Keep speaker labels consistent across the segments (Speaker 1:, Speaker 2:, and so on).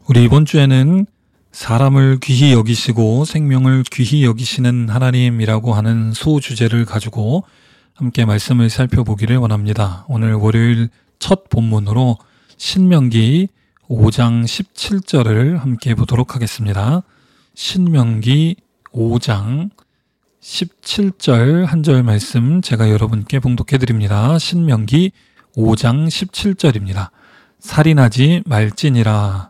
Speaker 1: 우리 이번 주에는 사람을 귀히 여기시고 생명을 귀히 여기시는 하나님이라고 하는 소주제를 가지고 함께 말씀을 살펴보기를 원합니다. 오늘 월요일 첫 본문으로 신명기 5장 17절을 함께 보도록 하겠습니다. 신명기 5장 17절 한 절 말씀 제가 여러분께 봉독해 드립니다. 신명기 5장 17절입니다. 살인하지 말지니라.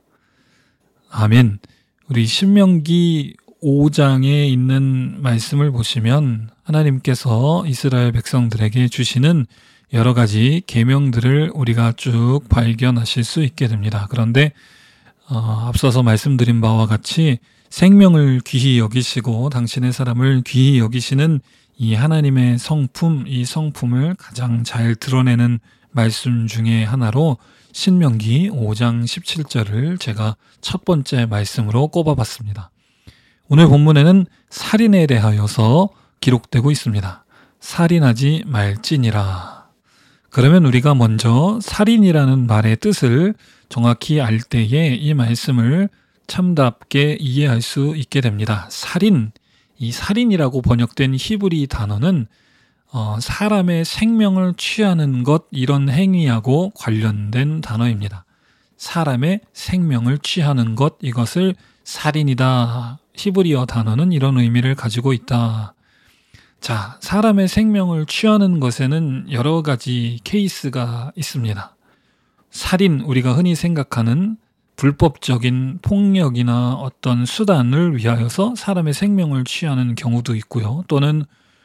Speaker 1: 아멘. 우리 신명기 5장에 있는 말씀을 보시면 하나님께서 이스라엘 백성들에게 주시는 여러 가지 계명들을 우리가 쭉 발견하실 수 있게 됩니다. 그런데 앞서서 말씀드린 바와 같이 생명을 귀히 여기시고 당신의 사람을 귀히 여기시는 이 하나님의 성품, 이 성품을 가장 잘 드러내는 말씀 중에 하나로 신명기 5장 17절을 제가 첫 번째 말씀으로 꼽아봤습니다. 오늘 본문에는 살인에 대하여서 기록되고 있습니다. 살인하지 말지니라. 그러면 우리가 먼저 살인이라는 말의 뜻을 정확히 알 때에 이 말씀을 참답게 이해할 수 있게 됩니다. 살인, 이 살인이라고 번역된 히브리 단어는 사람의 생명을 취하는 것, 이런 행위하고 관련된 단어입니다. 사람의 생명을 취하는 것, 이것을 살인이다. 히브리어 단어는 이런 의미를 가지고 있다. 자, 사람의 생명을 취하는 것에는 여러 가지 케이스가 있습니다. 살인, 우리가 흔히 생각하는 불법적인 폭력이나 어떤 수단을 위하여서 사람의 생명을 취하는 경우도 있고요. 또는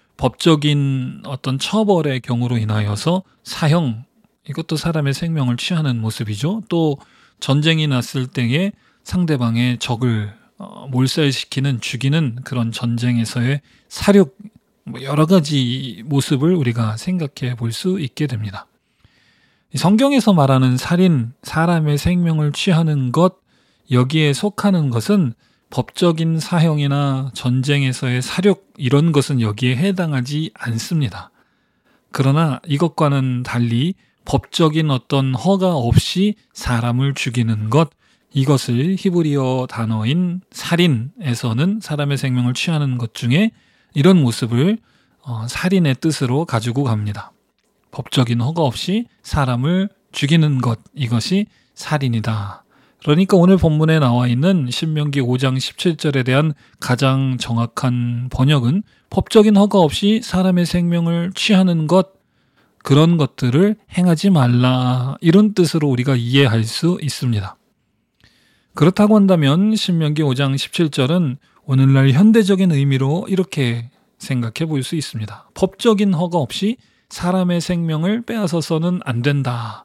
Speaker 1: 법적인 어떤 처벌의 경우로 인하여서 사형, 이것도 사람의 생명을 취하는 모습이죠. 또 전쟁이 났을 때에 상대방의 적을 몰살시키는, 죽이는 그런 전쟁에서의 살육, 여러 가지 모습을 우리가 생각해 볼 수 있게 됩니다. 성경에서 말하는 살인, 사람의 생명을 취하는 것, 여기에 속하는 것은 법적인 사형이나 전쟁에서의 사륙, 이런 것은 여기에 해당하지 않습니다. 그러나 이것과는 달리 법적인 어떤 허가 없이 사람을 죽이는 것, 이것을 히브리어 단어인 살인에서는 사람의 생명을 취하는 것 중에 이런 모습을 살인의 뜻으로 가지고 갑니다. 법적인 허가 없이 사람을 죽이는 것, 이것이 살인이다. 그러니까 오늘 본문에 나와 있는 신명기 5장 17절에 대한 가장 정확한 번역은 법적인 허가 없이 사람의 생명을 취하는 것, 그런 것들을 행하지 말라, 이런 뜻으로 우리가 이해할 수 있습니다. 그렇다고 한다면 신명기 5장 17절은 오늘날 현대적인 의미로 이렇게 생각해 볼 수 있습니다. 법적인 허가 없이 사람의 생명을 빼앗아서는 안 된다.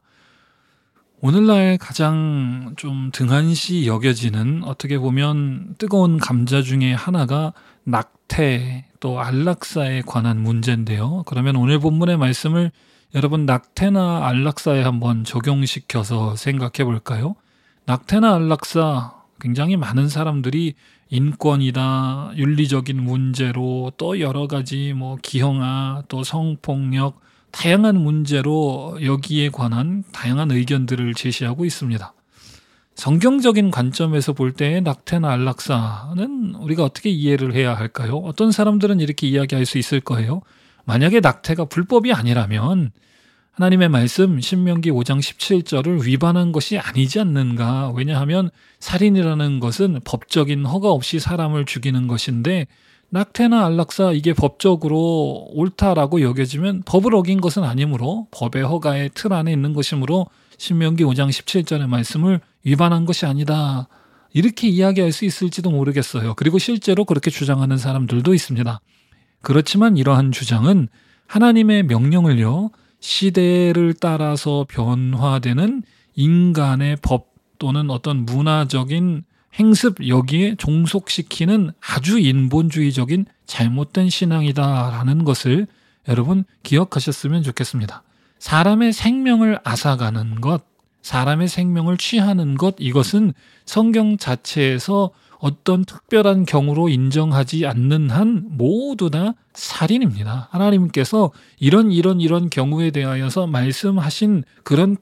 Speaker 1: 오늘날 가장 좀 등한시 여겨지는, 어떻게 보면 뜨거운 감자 중에 하나가 낙태, 또 안락사에 관한 문제인데요. 그러면 오늘 본문의 말씀을 여러분 낙태나 안락사에 한번 적용시켜서 생각해 볼까요? 낙태나 안락사, 굉장히 많은 사람들이 인권이다, 윤리적인 문제로, 또 여러 가지 기형아, 또 성폭력, 다양한 문제로 여기에 관한 다양한 의견들을 제시하고 있습니다. 성경적인 관점에서 볼 때 낙태나 안락사는 우리가 어떻게 이해를 해야 할까요? 어떤 사람들은 이렇게 이야기할 수 있을 거예요. 만약에 낙태가 불법이 아니라면 하나님의 말씀 신명기 5장 17절을 위반한 것이 아니지 않는가. 왜냐하면 살인이라는 것은 법적인 허가 없이 사람을 죽이는 것인데 낙태나 안락사, 이게 법적으로 옳다라고 여겨지면 법을 어긴 것은 아니므로 법의 허가의 틀 안에 있는 것이므로 신명기 5장 17절의 말씀을 위반한 것이 아니다, 이렇게 이야기할 수 있을지도 모르겠어요. 그리고 실제로 그렇게 주장하는 사람들도 있습니다. 그렇지만 이러한 주장은 하나님의 명령을요, 시대를 따라서 변화되는 인간의 법 또는 어떤 문화적인 행습, 여기에 종속시키는 아주 인본주의적인 잘못된 신앙이다라는 것을 여러분 기억하셨으면 좋겠습니다. 사람의 생명을 앗아가는 것, 사람의 생명을 취하는 것, 이것은 성경 자체에서 어떤 특별한 경우로 인정하지 않는 한 모두 다 살인입니다. 하나님께서 이런 경우에 대하여서 말씀하신 그런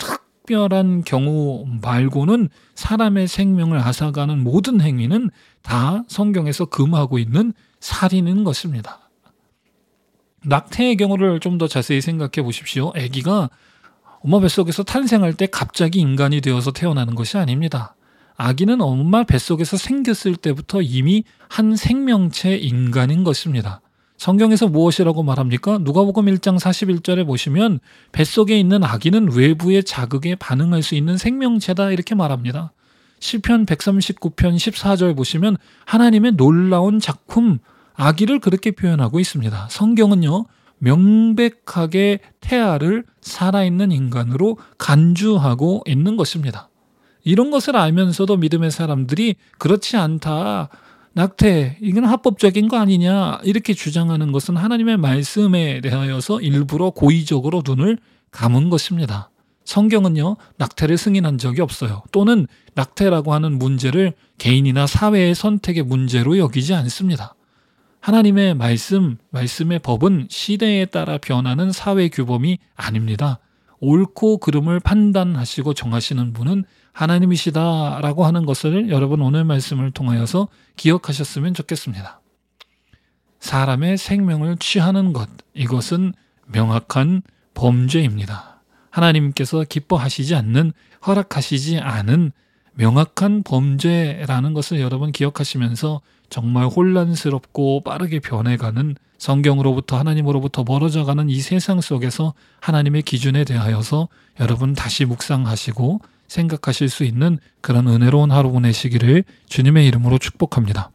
Speaker 1: 특별한 경우 말고는 사람의 생명을 앗아가는 모든 행위는 다 성경에서 금하고 있는 살인인 것입니다. 낙태의 경우를 좀 더 자세히 생각해 보십시오. 아기가 엄마 뱃속에서 탄생할 때 갑자기 인간이 되어서 태어나는 것이 아닙니다. 아기는 엄마 뱃속에서 생겼을 때부터 이미 한 생명체 인간인 것입니다. 성경에서 무엇이라고 말합니까? 누가복음 1장 41절에 보시면 뱃속에 있는 아기는 외부의 자극에 반응할 수 있는 생명체다 이렇게 말합니다. 시편 139편 14절 보시면 하나님의 놀라운 작품 아기를 그렇게 표현하고 있습니다. 성경은요 명백하게 태아를 살아있는 인간으로 간주하고 있는 것입니다. 이런 것을 알면서도 믿음의 사람들이 그렇지 않다. 낙태, 이건 합법적인 거 아니냐 이렇게 주장하는 것은 하나님의 말씀에 대하여서 일부러 고의적으로 눈을 감은 것입니다. 성경은요 낙태를 승인한 적이 없어요. 또는 낙태라고 하는 문제를 개인이나 사회의 선택의 문제로 여기지 않습니다. 하나님의 말씀의 법은 시대에 따라 변하는 사회 규범이 아닙니다. 옳고 그름을 판단하시고 정하시는 분은 하나님이시다라고 하는 것을 여러분 오늘 말씀을 통하여서 기억하셨으면 좋겠습니다. 사람의 생명을 취하는 것, 이것은 명확한 범죄입니다. 하나님께서 기뻐하시지 않는, 허락하시지 않은 명확한 범죄라는 것을 여러분 기억하시면서 정말 혼란스럽고 빠르게 변해가는 성경으로부터 하나님으로부터 멀어져가는 이 세상 속에서 하나님의 기준에 대하여서 여러분 다시 묵상하시고 생각하실 수 있는 그런 은혜로운 하루 보내시기를 주님의 이름으로 축복합니다.